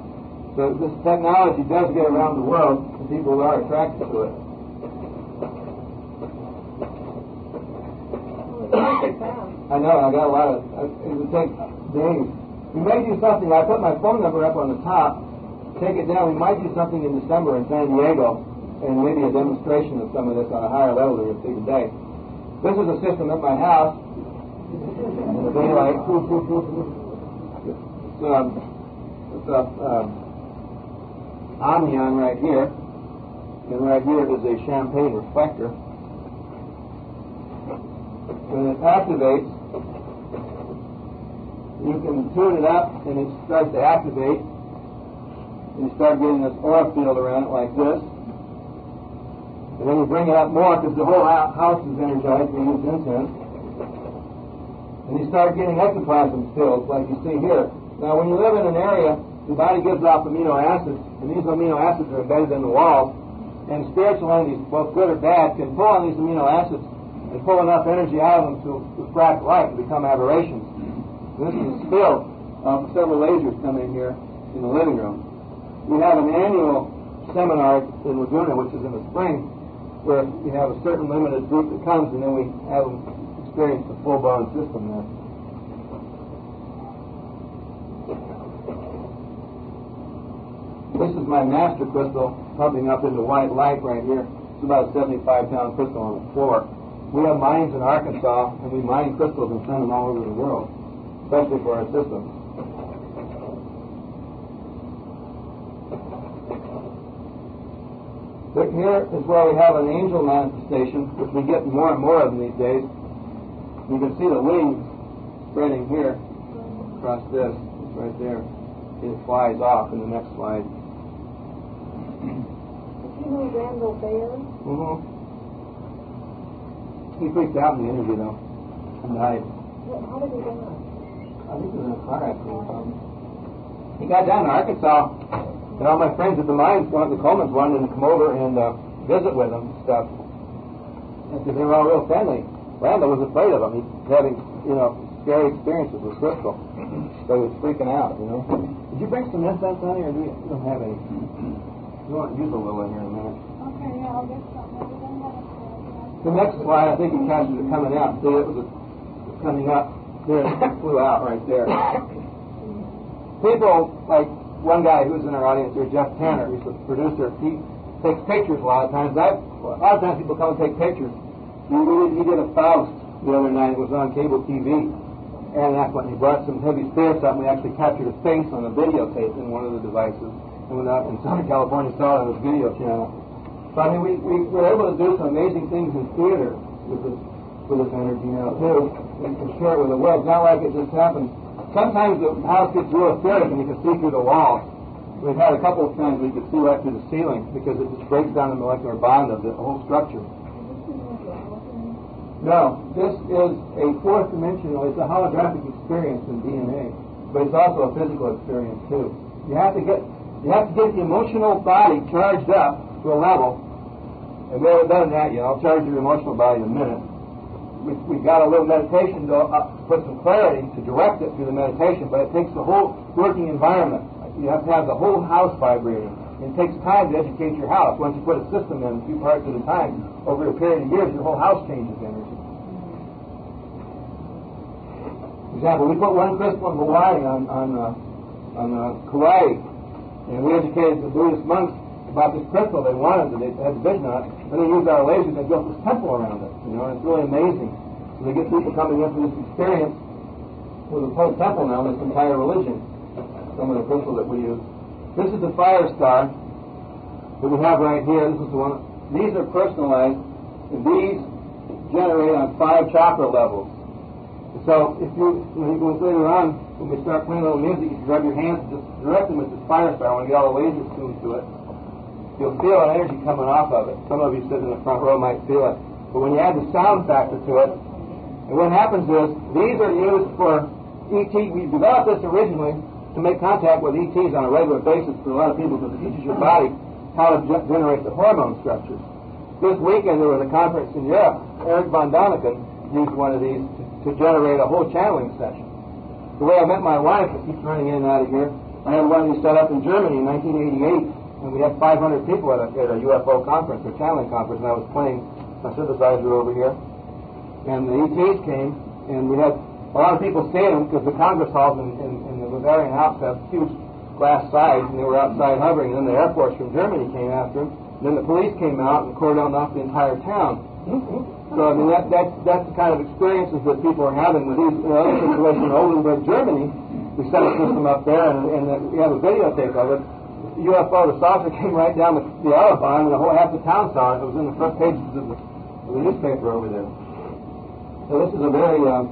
So this technology does get around the world, and people are attracted to it. I know, I got a lot of, it would take days. We may do something, I put my phone number up on the top. Take it down. We might do something in December in San Diego, and maybe a demonstration of some of this on a higher level than you'll see today. This is a system at my house. In the daylight. It's, um, it's a um, Omnion right here. And right here is a champagne reflector. When it activates, you can tune it up and it starts to activate. And you start getting this aura field around it like this. And then you bring it up more because the whole house is energized when you use incense. And you start getting ectoplasm fields like you see here. Now when you live in an area, the body gives off amino acids, and these amino acids are embedded in the walls. And spiritual entities, both good or bad, can pull on these amino acids and pull enough energy out of them to refract light to become aberrations. And this is still uh, several lasers come in here in the living room. We have an annual seminar in Laguna, which is in the spring, where we have a certain limited group that comes, and then we have them experience the full-blown system there. This is my master crystal pumping up into white light right here. It's about a seventy-five pound crystal on the floor. We have mines in Arkansas, and we mine crystals and send them all over the world. especially for our systems. But here is where we have an angel manifestation, which we get more and more of in these days. You can see the wings spreading here across this. It's right there. It flies off in the next slide. Did you know Randall Bear? Mm-hmm. He freaked out in the interview, though, and died. What, how did he die? I think he was in a car accident or something. He got down to Arkansas, and all my friends at the mines, one of the Colemans, wanted to come over and uh, visit with him and stuff. And they were all real friendly. Randall was afraid of him. He was having, you know, scary experiences with Crystal. So he was freaking out, you know. Did you bring some incense, honey, or do you, you don't have any? You want to use a little in here in a minute. Okay, yeah, I'll get some. We don't have it. The next slide, I think he captured it coming out. See, it was a, coming up. There, it flew out right there. People, like one guy who's in our audience here, Jeff Tanner, he's the producer, he takes pictures a lot of times. I, a lot of times people come and take pictures. He, he did a Faust the other night. It was on cable T V. And that's when he brought some heavy spirits up, and we actually captured a face on a videotape in one of the devices. And went out in Southern California, saw it on his video channel. So, I mean, we, we were able to do some amazing things in theater with this, with this energy now, too, and to share it with the world. It's not like it just happened. Sometimes the house gets real etheric and you can see through the walls. We've had a couple of times we could see right through the ceiling because it just breaks down the molecular bond of the whole structure. No, this is a fourth dimensional, it's a holographic experience in D N A, but it's also a physical experience too. You have to get you have to get the emotional body charged up to a level, and we haven't done that yet. I'll charge your emotional body in a minute. We we got a little meditation to uh, put some clarity to direct it through the meditation, but it takes the whole working environment. You have to have the whole house vibrating. It takes time to educate your house. Once you put a system in, a few parts at a time, over a period of years, your whole house changes energy. For example, we put one crystal in Hawaii on on, uh, on uh, Kauai, and we educated the Buddhist monks about this crystal. They wanted it. They had a vision on it. And they used our lasers and built this temple around it. You know, and it's really amazing. So they get people coming into this experience with a whole temple now, this entire religion. Some of the crystals that we use. This is the fire star that we have right here. This is the one. These are personalized, and these generate on five chakra levels. So if you, when you go later on, when we start playing a little music, you can rub your hands and just direct them with this fire star. When you get all the lasers tuned to it, you'll feel an energy coming off of it. Some of you sitting in the front row might feel it. But when you add the sound factor to it, and what happens is, these are used for E T. We developed this originally to make contact with E Ts on a regular basis for a lot of people because it teaches your body how to ge- generate the hormone structures. This weekend there was a conference in Europe. Eric von Daniken used one of these to, to generate a whole channeling session. The way I met my wife, it keeps running in and out of here, I had one of these set up in Germany in nineteen eighty-eight, and we had five hundred people at a, at a U F O conference, or channeling conference, and I was playing my synthesizer over here. And the E Ts came, and we had a lot of people seeing them because the Congress halls in, in, in the Bavarian Alps have huge glass sides, and they were outside hovering. And then the Air Force from Germany came after them. And then the police came out and cordoned off the entire town. So I mean that that's that's the kind of experiences that people are having with these. In another situation in Oldenburg, Germany, we set a system up there, and, and uh, we have a videotape of it. The U F O, the saucer came right down the, the Autobahn, and the whole half the town saw it. It was in the front pages of the, of the newspaper over there. So this is a very uh,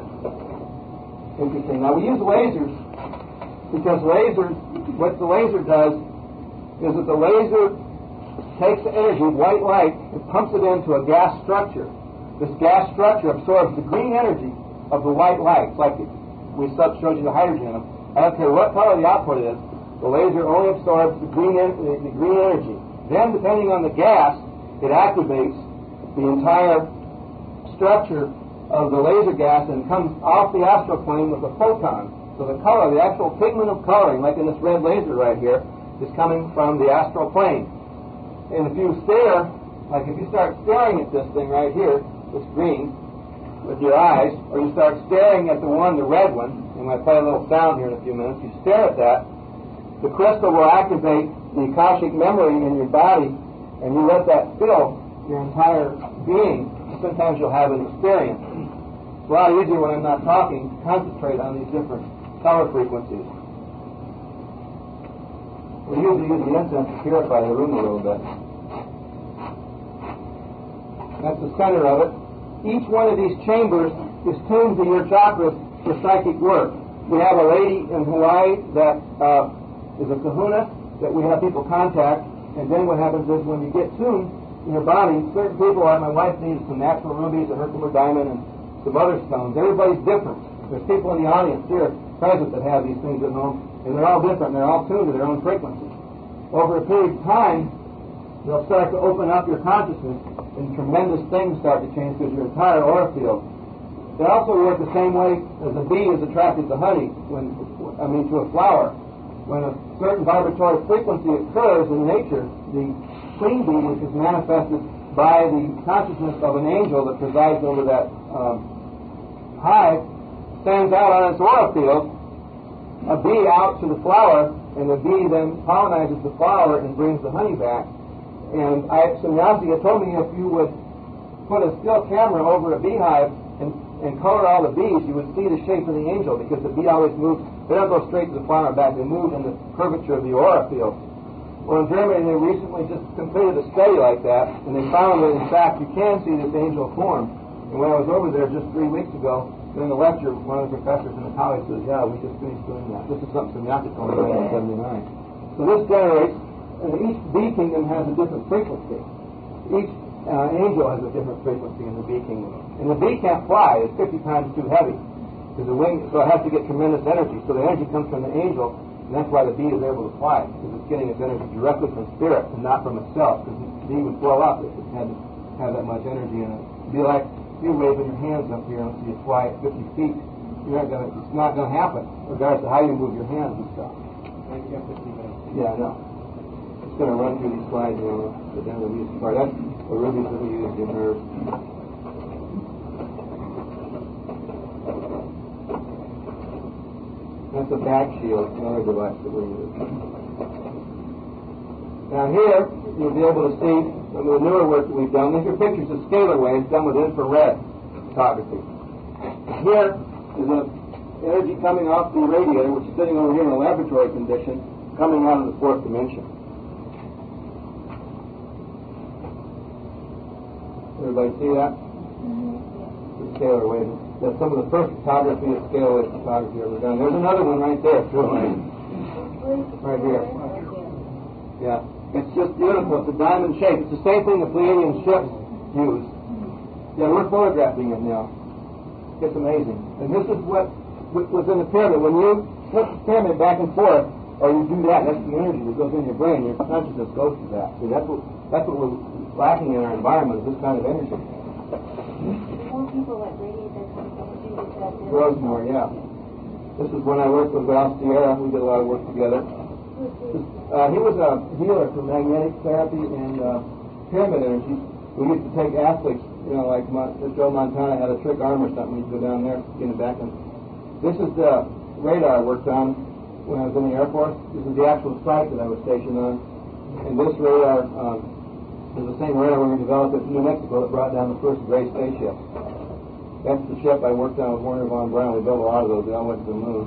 interesting. Now we use lasers because lasers, what the laser does is that the laser takes the energy of white light and pumps it into a gas structure. This gas structure absorbs the green energy of the white light. It's like we showed you the hydrogen. I don't care what color the output is, the laser only absorbs the green, the, the green energy. Then, depending on the gas, it activates the entire structure of the laser gas and comes off the astral plane with a photon. So the color, the actual pigment of coloring, like in this red laser right here, is coming from the astral plane. And if you stare, like if you start staring at this thing right here, this green, with your eyes, or you start staring at the one, the red one, and I play a little sound here in a few minutes, you stare at that, the crystal will activate the Akashic memory in your body, and you let that fill your entire being. Sometimes you'll have an experience. a lot easier when I'm not talking to concentrate on these different color frequencies. We usually use the incense to purify the room a little bit. That's the center of it. Each one of these chambers is tuned to your chakras for psychic work. We have a lady in Hawaii that uh, is a kahuna that we have people contact, and then what happens is when you get tuned in your body, certain people, like my wife needs some natural rubies, a Herkimer diamond, and some other stones. Everybody's different. There's people in the audience here present that have these things at home, and they're all different. They're all tuned to their own frequency. Over a period of time, they'll start to open up your consciousness, and tremendous things start to change because your entire aura field. They also work the same way as a bee is attracted to honey, when I mean to a flower. When a certain vibratory frequency occurs in nature, the queen bee, which is manifested by the consciousness of an angel that presides over that um, hive, stands out on its aura field, a bee out to the flower, and the bee then pollinizes the flower and brings the honey back. And I, Samyasi had told me if you would put a still camera over a beehive and, and color all the bees, you would see the shape of the angel, because the bee always moves. They don't go straight to the flower back. They move in the curvature of the aura field. Well, in Germany, they recently just completed a study like that, and they found that, in fact, you can see this angel form. And when I was over there just three weeks ago, during the lecture, one of the professors in the college says, yeah, we just finished doing that. This is something Samyasi told me in nineteen seventy-nine. So this generates, and each bee kingdom has a different frequency. Each uh, angel has a different frequency in the bee kingdom. And the bee can't fly. It's fifty times too heavy. Because the wing, so it has to get tremendous energy. So the energy comes from the angel, and that's why the bee is able to fly, because it's getting its energy directly from spirit and not from itself. Because the bee would blow up if it had to have that much energy in it. It'd be like you waving your hands up here and so you fly at fifty feet. You're not gonna, it's not going to happen, regardless of how you move your hands and stuff. Yeah, I know. It's going to run through these slides, you know, the down the music part. That's the rubies that we use in hers. That's a back shield, another device that we use. Now here, you'll be able to see some of the newer work that we've done. These are pictures of scalar waves done with infrared photography. Here is an energy coming off the radiator, which is sitting over here in a laboratory condition, coming out of the fourth dimension. Everybody see that? Mm-hmm. The scalar wave. That's some of the first photography of scalar wave photography ever done. There's another one right there, too. Right here. Yeah. It's just beautiful. It's a diamond shape. It's the same thing the Pleiadian ships use. Yeah, we're photographing it now. It's amazing. And this is what was in the pyramid. When you flip the pyramid back and forth, or you do that, that's the energy that goes in your brain. Your consciousness goes to that. See, that's what that's what we're lacking in our environment, is this kind of energy. More people that radiate their kind of energy with that. Rosemore, yeah. This is when I worked with Ralph Sierra. We did a lot of work together. Uh, he was a healer for magnetic therapy and uh, pyramid energy. We used to take athletes, you know, like Mon- Joe Montana had a trick arm or something. We'd go down there, get it back. And this is the radar I worked on when I was in the Air Force. This is the actual site that I was stationed on. And this radar um, is the same radar we developed at New Mexico that brought down the first gray spaceship. That's the ship I worked on with Warner von Braun. We built a lot of those. They all went to the moon.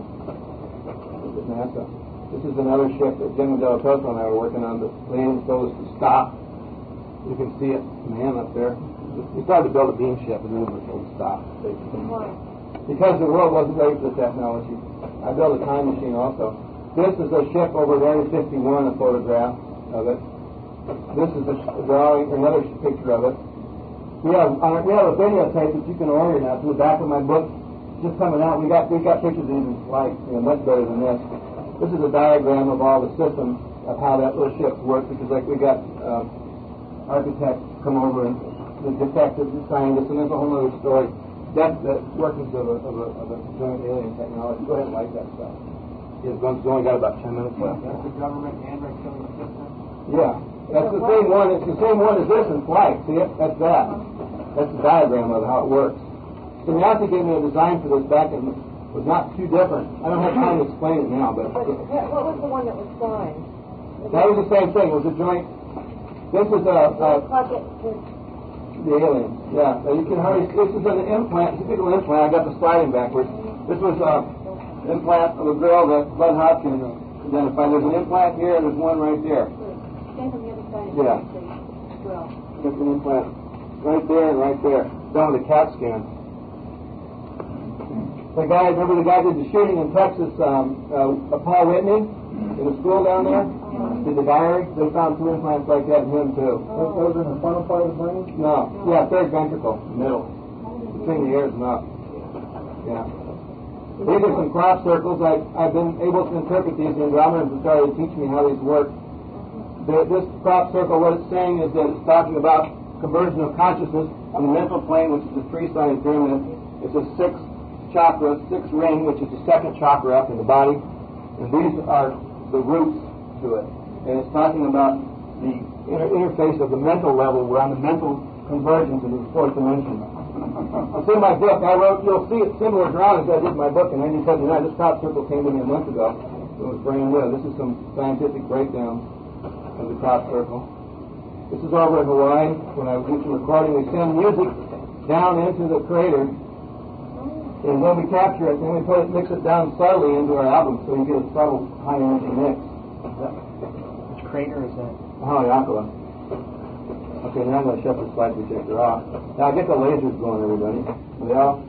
At NASA. This is another ship that Jim Del Toso and I were working on. The plane told us to stop. You can see it from the hand up there. We started to build a beam ship, and then we were told to stop. Because the world wasn't ready for the technology. I built a time machine also. This is a ship over at Area fifty-one, a photograph of it. This is a drawing, another picture of it. We have uh, we have a videotape that you can order now to the back of my book. Just coming out. We got we got pictures that even like you know, much better than this. This is a diagram of all the systems of how that those ships work, because like we got uh, architects come over and the detectives and scientists, and there's a whole other story. That's the workings of a, of a, of a joint alien technology. Go ahead and like that stuff. Yeah, it's only got about ten minutes left. That's the government Android killing system? Yeah. That's the same one. It's the same one as this in flight. See it? That's that. That's the diagram of how it works. Samyasi gave me a design for this back in It was not too different. I don't have time to explain it now, but... But what was the one that was signed? Was that was the same thing. It was a joint... This is a... a The aliens, yeah. So you can hardly, this is an implant, typical implant. I got the sliding backwards. This was uh, an implant of a girl that Bud Hopkins identified. There's an implant here and there's one right there. Yeah. There's an implant right there and right there. Down with a CAT scan. The guy, remember the guy did the shooting in Texas, um, uh, Paul Whitney, in the school down there? Did the diary? They found two implants like that in him too. Those are in the frontal part of the brain? No. Yeah, third ventricle, middle. Between the ears and up. Yeah. These are some crop circles. I, I've been able to interpret these. The Andromedans have started to teach me how these work. The, this crop circle, what it's saying is that it's talking about conversion of consciousness on the mental plane, which is the three-sided pyramid. It's a six chakra, six ring, which is the second chakra up in the body. And these are the roots to it. And it's talking about the inter- interface of the mental level. We're on the mental convergence into the fourth dimension. It's in my book. I wrote, you'll see it similar drawings I did in my book in nineteen seventy-nine. This crop circle came to me a month ago. It was brand new. This is some scientific breakdown of the crop circle. This is over in Hawaii. When I do some recording, we send music down into the crater. And when we capture it, then we put it, mix it down subtly into our album so you get a subtle high energy mix. Which crater is that? Haleakala. Okay, now I'm going to shut the slide projector off. Now get the lasers going, everybody. Are they off?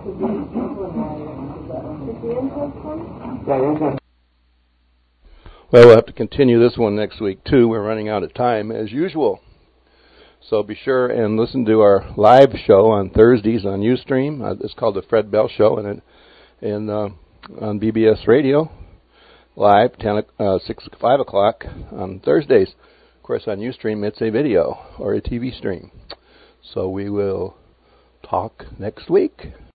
Yeah, the incense. Well, we'll have to continue this one next week, too. We're running out of time, as usual. So be sure and listen to our live show on Thursdays on Ustream. Uh, it's called the Fred Bell Show, and it, and uh, on B B S Radio, live, ten, uh, six, five o'clock on Thursdays. Of course, on Ustream, it's a video or a T V stream. So we will talk next week.